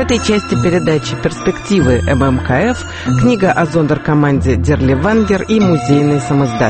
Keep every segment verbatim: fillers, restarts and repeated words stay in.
этой части передачи «Перспективы эм эм ка эф», книга о зондеркоманде «Дерливангер» и музейный самиздат.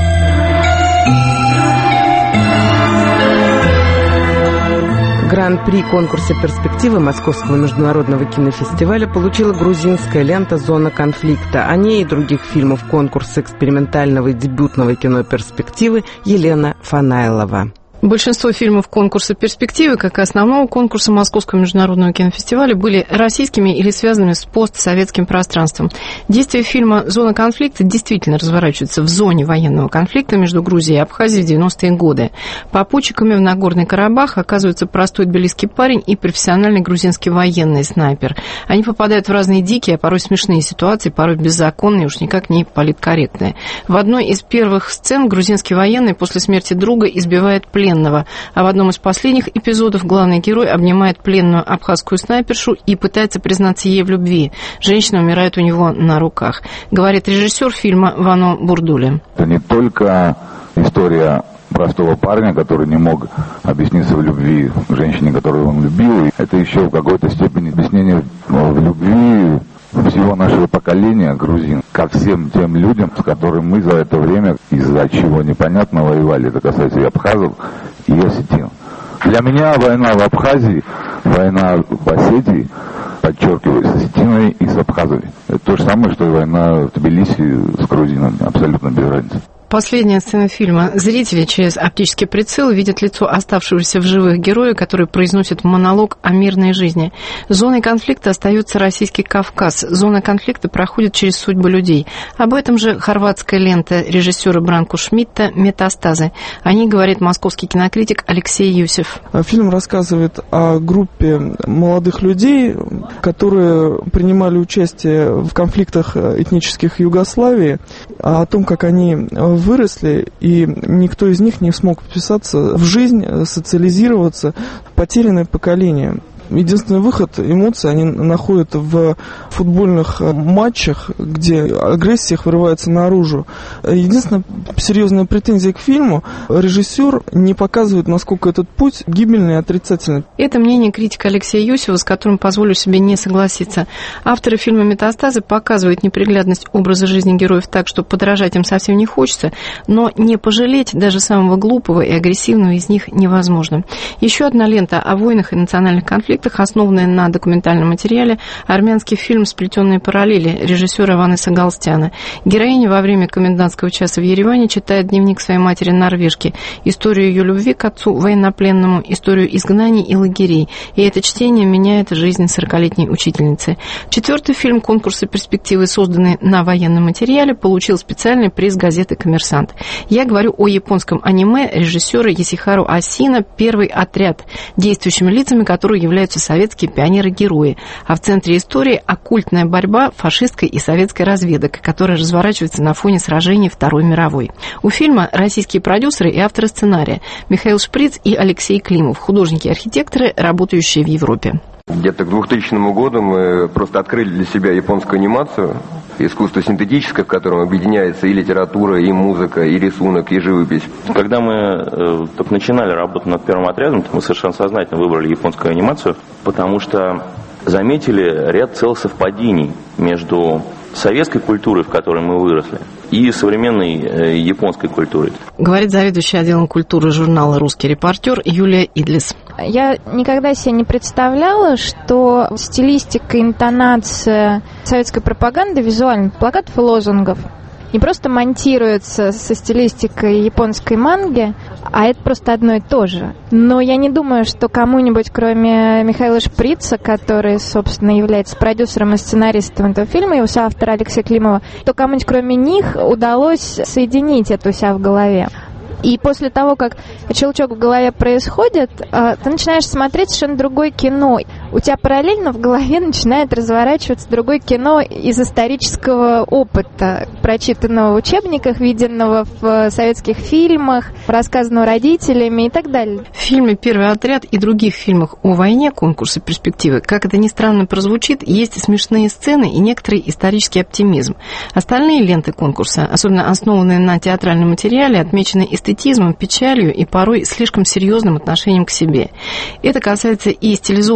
Гран-при конкурса «Перспективы» Московского международного кинофестиваля получила грузинская лента «Зона конфликта». О ней и других фильмов конкурса экспериментального и дебютного кино «Перспективы» Елена Фанайлова. Большинство фильмов конкурса «Перспективы», как и основного конкурса Московского международного кинофестиваля, были российскими или связанными с постсоветским пространством. Действие фильма «Зона конфликта» действительно разворачивается в зоне военного конфликта между Грузией и Абхазией в девяностые годы. Попутчиками в Нагорный Карабах оказывается простой тбилисский парень и профессиональный грузинский военный снайпер. Они попадают в разные дикие, а порой смешные ситуации, порой беззаконные, уж никак не политкорректные. В одной из первых сцен грузинский военный после смерти друга избивает пленного. А в одном из последних эпизодов главный герой обнимает пленную абхазскую снайпершу и пытается признаться ей в любви. Женщина умирает у него на руках. Говорит режиссер фильма Вано Бурдули. Это не только история простого парня, который не мог объясниться в любви женщине, которую он любил. Это еще в какой-то степени объяснение в любви всего нашего поколения грузин ко всем тем людям, с которыми мы за это время из-за чего непонятно воевали. Это касается и абхазов, и осетин. Для меня война в Абхазии, война в Осетии, подчеркиваю, с осетиной и с абхазами. Это то же самое, что и война в Тбилиси с грузинами, абсолютно без разницы. Последняя сцена фильма. Зрители через оптический прицел видят лицо оставшегося в живых героя, который произносит монолог о мирной жизни. Зоной конфликта остается Российский Кавказ. Зона конфликта проходит через судьбы людей. Об этом же хорватская лента режиссера Бранко Шмидта «Метастазы». О ней говорит московский кинокритик Алексей Юсев. Фильм рассказывает о группе молодых людей, которые принимали участие в конфликтах этнических Югославии, о том, как они выросли, и никто из них не смог вписаться в жизнь, социализироваться. Потерянное поколение. Единственный выход эмоций они находят в футбольных матчах, где агрессия их вырывается наружу. Единственная серьезная претензия к фильму — режиссер не показывает, насколько этот путь гибельный и отрицательный. Это мнение критика Алексея Юсева, с которым позволю себе не согласиться. Авторы фильма «Метастазы» показывают неприглядность образа жизни героев так, что подражать им совсем не хочется, но не пожалеть даже самого глупого и агрессивного из них невозможно. Еще одна лента о войнах и национальных конфликтах, основанная на документальном материале, армянский фильм «Сплетенные параллели» режиссера Иванеса Галстяна. Героиня во время комендантского часа в Ереване читает дневник своей матери-норвежки, историю ее любви к отцу военнопленному, историю изгнаний и лагерей. И это чтение меняет жизнь сорокалетней учительницы. Четвертый фильм конкурса «Перспективы», созданный на военном материале, получил специальный приз газеты «Коммерсант». Я говорю о японском аниме режиссера Ясихару Асино «Первый отряд», действующими лицами которого являются советские пионеры-герои, а в центре истории оккультная борьба фашистской и советской разведок, которая разворачивается на фоне сражений Второй мировой. У фильма российские продюсеры и авторы сценария Михаил Шприц и Алексей Климов, художники и архитекторы, работающие в Европе. Где-то к двухтысячному году мы просто открыли для себя японскую анимацию, искусство синтетическое, в котором объединяется и литература, и музыка, и рисунок, и живопись. Когда мы э, только начинали работу над первым отрядом, то мы совершенно сознательно выбрали японскую анимацию, потому что заметили ряд целых совпадений между советской культурой, в которой мы выросли, и современной э, японской культурой. Говорит заведующий отделом культуры журнала «Русский репортер» Юлия Идлис. Я никогда себе не представляла, что стилистика, интонация советской пропаганды, визуальных плакатов и лозунгов не просто монтируется со стилистикой японской манги, а это просто одно и то же. Но я не думаю, что кому-нибудь, кроме Михаила Шприца, который, собственно, является продюсером и сценаристом этого фильма, и его соавтора Алексея Климова, то кому-нибудь, кроме них, удалось соединить это у себя в голове. И после того, как щелчок в голове происходит, ты начинаешь смотреть совершенно другое кино. У тебя параллельно в голове начинает разворачиваться другое кино из исторического опыта, прочитанного в учебниках, виденного в советских фильмах, рассказанного родителями и так далее. В фильме «Первый отряд» и других фильмах о войне конкурса «Перспективы», как это ни странно прозвучит, есть и смешные сцены, и некоторый исторический оптимизм. Остальные ленты конкурса, особенно основанные на театральном материале, отмечены эстетизмом, печалью и порой слишком серьезным отношением к себе. Это касается и стилизованной под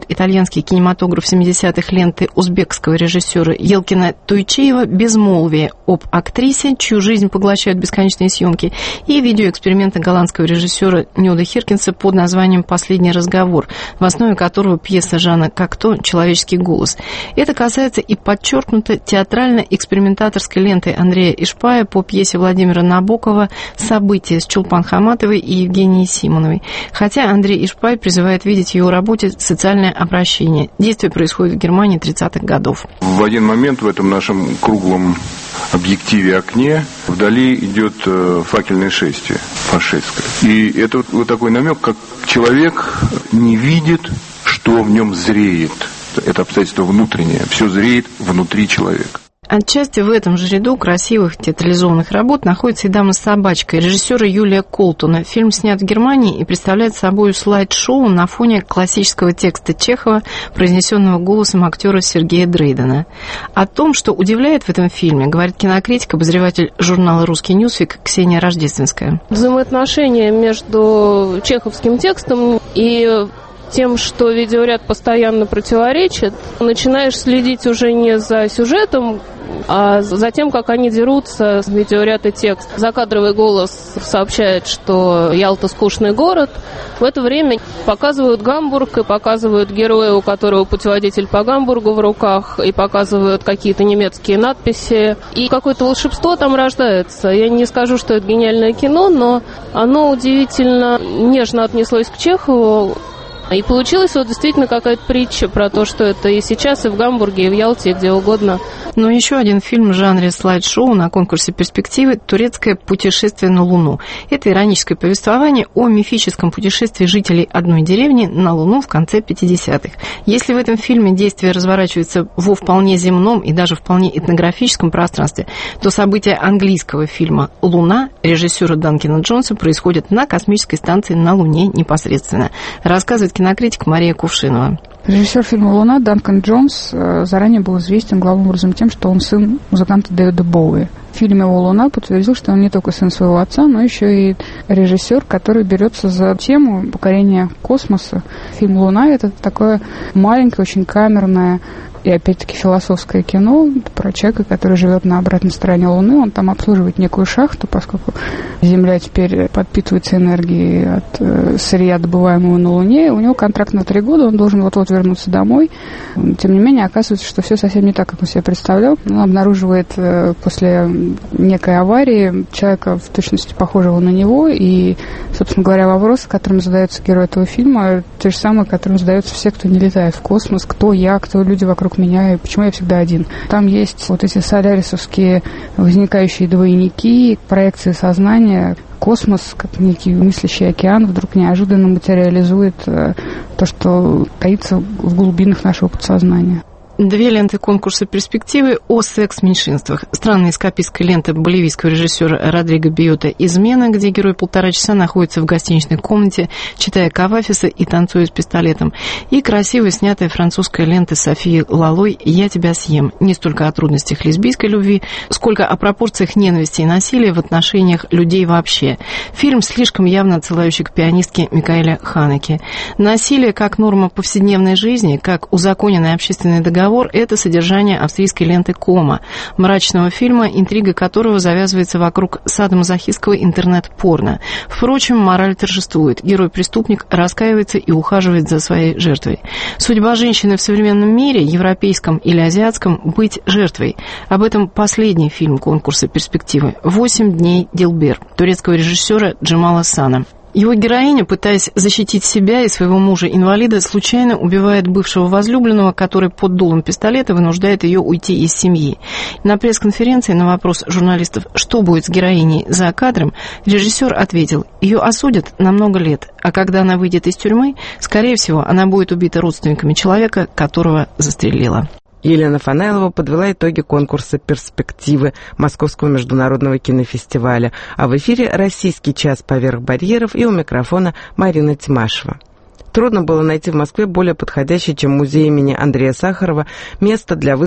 итальянский кинематограф семидесятых ленты узбекского режиссера Елкина Туйчиева «Безмолвие» об актрисе, чью жизнь поглощают бесконечные съемки, и видеоэксперименты голландского режиссера Нюда Хиркинса под названием «Последний разговор», в основе которого пьеса Жана Кокто «Человеческий голос». Это касается и подчеркнуто театрально-экспериментаторской ленты Андрея Ишпая по пьесе Владимира Набокова «События» с Чулпан Хаматовой и Евгенией Симоновой. Хотя Андрей Ишпай призывает видеть в его работе социальное обращение. Действие происходит в Германии тридцатых годов. В один момент в этом нашем круглом объективе окне вдали идет факельное шествие фашистское. И это вот такой намек, как человек не видит, что в нем зреет. Это обстоятельство внутреннее. Все зреет внутри человека. Отчасти в этом же ряду красивых театрализованных работ находится и «Дама с собачкой» режиссера Юлия Колтуна. Фильм снят в Германии и представляет собой слайд-шоу на фоне классического текста Чехова, произнесенного голосом актера Сергея Дрейдена. О том, что удивляет в этом фильме, говорит кинокритик, обозреватель журнала «Русский Ньюсвик» Ксения Рождественская. Взаимоотношения между чеховским текстом и тем, что видеоряд постоянно противоречит, начинаешь следить уже не за сюжетом, а за тем, как они дерутся, видеоряд и текст. Закадровый голос сообщает, что Ялта скучный город. В это время показывают Гамбург и показывают героя, у которого путеводитель по Гамбургу в руках, и показывают какие-то немецкие надписи. И какое-то волшебство там рождается. Я не скажу, что это гениальное кино, но оно удивительно нежно отнеслось к Чехову. И получилась вот действительно какая-то притча про то, что это и сейчас, и в Гамбурге, и в Ялте, и где угодно. Но еще один фильм в жанре слайд-шоу на конкурсе «Перспективы» — «Турецкое путешествие на Луну». Это ироническое повествование о мифическом путешествии жителей одной деревни на Луну в конце пятидесятых. Если в этом фильме действие разворачивается во вполне земном и даже вполне этнографическом пространстве, то события английского фильма «Луна» режиссера Данкина Джонса происходят на космической станции на Луне непосредственно. Рассказывает кинокритик Мария Кувшинова. Режиссер фильма «Луна» Данкан Джонс заранее был известен главным образом тем, что он сын музыканта Дэвида Боуи. В фильме его «Луна» подтвердил, что он не только сын своего отца, но еще и режиссер, который берется за тему покорения космоса. Фильм «Луна» — это такое маленькое, очень камерное и, опять-таки, философское кино про человека, который живет на обратной стороне Луны. Он там обслуживает некую шахту, поскольку Земля теперь подпитывается энергией от э, сырья, добываемого на Луне. У него контракт на три года, он должен вот-вот вернуться домой. Тем не менее, оказывается, что все совсем не так, как он себе представлял. Он обнаруживает э, после некой аварии человека в точности похожего на него. И, собственно говоря, вопросы, которыми задается герой этого фильма, те же самые, которыми задаются все, кто не летает в космос. Кто я, кто люди вокруг меня, и почему я всегда один. Там есть вот эти солярисовские возникающие двойники, проекции сознания. Космос, как некий мыслящий океан, вдруг неожиданно материализует то, что таится в глубинах нашего подсознания. Две ленты конкурса «Перспективы» о секс-меньшинствах. Странная эскапистская лента боливийского режиссера Родриго Биота «Измена», где герой полтора часа находится в гостиничной комнате, читая Кавафиса и танцуя с пистолетом. И красиво снятая французская лента Софии Лалой «Я тебя съем». Не столько о трудностях лесбийской любви, сколько о пропорциях ненависти и насилия в отношениях людей вообще. Фильм, слишком явно отсылающий к пианистке Микаэле Ханеке. Насилие как норма повседневной жизни, как узаконенный общественный договор, это содержание австрийской ленты «Кома», мрачного фильма, интрига которого завязывается вокруг садомазохистского интернет-порно. Впрочем, мораль торжествует. Герой-преступник раскаивается и ухаживает за своей жертвой. Судьба женщины в современном мире, европейском или азиатском, быть жертвой. Об этом последний фильм конкурса «Перспективы» «Восемь дней Дилбер» турецкого режиссера Джемала Сана. Его героиня, пытаясь защитить себя и своего мужа-инвалида, случайно убивает бывшего возлюбленного, который под дулом пистолета вынуждает ее уйти из семьи. На пресс-конференции на вопрос журналистов, что будет с героиней за кадром, режиссер ответил: ее осудят на много лет, а когда она выйдет из тюрьмы, скорее всего, она будет убита родственниками человека, которого застрелила. Елена Фанайлова подвела итоги конкурса «Перспективы» Московского международного кинофестиваля. А в эфире «Российский час поверх барьеров», и у микрофона Марина Тимашева. Трудно было найти в Москве более подходящее, чем музей имени Андрея Сахарова, место для выставки